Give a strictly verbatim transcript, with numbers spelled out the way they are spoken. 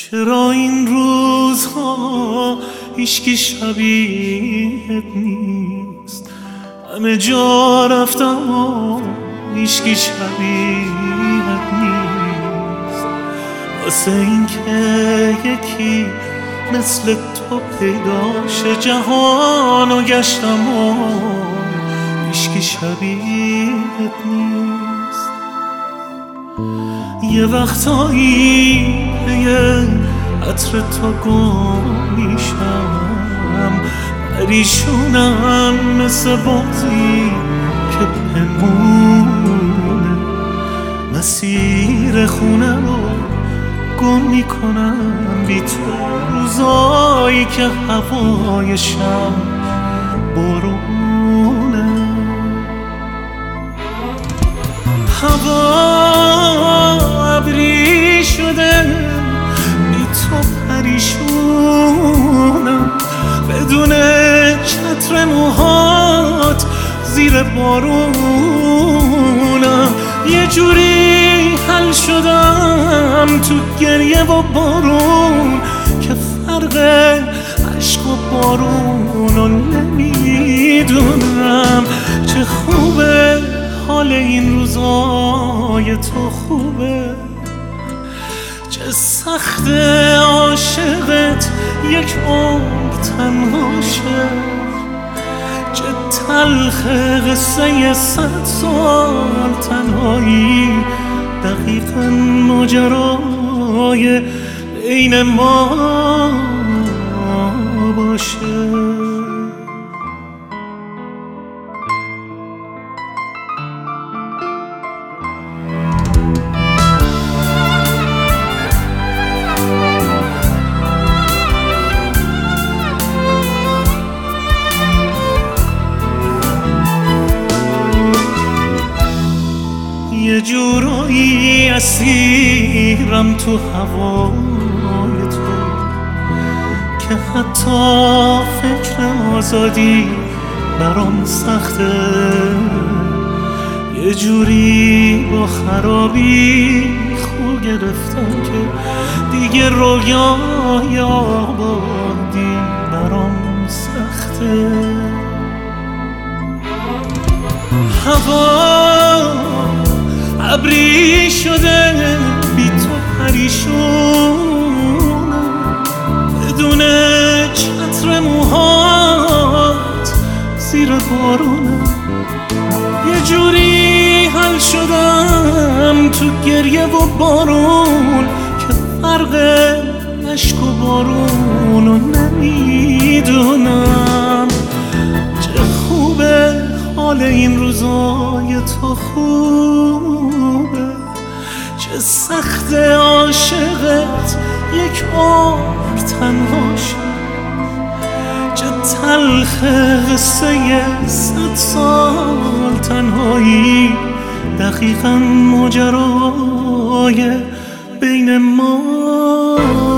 چرا این روزها هیچکی شبیهت نیست؟ همه جا رفتم و هیچکی شبیهت نیست. واسه این که یکی مثل تو پیداشه جهانو گشتم و هیچکی شبیهت نیست. یه وقتایی یه عطر تو گم میشم، پریشونم مثل بازی که پنهونه. مسیر خونه رو گم میکنم بی تو، روزایی که هوای شب بارونه. هوا ابری شده بی تو پریشونم، بدون چتر موهات زیر بارونم. یه جوری حل شدم تو گریه و بارون که فرق عشق و بارونو نمیدونم. چه خوبه حال این روزای تو، خوبه چه سخت عاشقت یک عمر تنها شه، چه تلخ قصه صد سال تنهایی. دقیقاً ماجرای بین ما باشه. یه جورایی اسیرم تو هوای تو که حتی فکر آزادی برام سخته. یه جوری با خرابی خو گرفتم که دیگه رویای آبادی برام سخته. هوا ابری شده بی تو پریشونم، بدون چتر موهات زیر بارونم. یه جوری حل شدم تو گریه و بارون که فرق عشق و بارونو نمیدونم. چه خوبه حال این روزای تو، خوبه چه سخت عاشقت یک عمر تنها شد، چه تلخ قصه صد سال تنهایی. دقیقاً ماجرای بین ما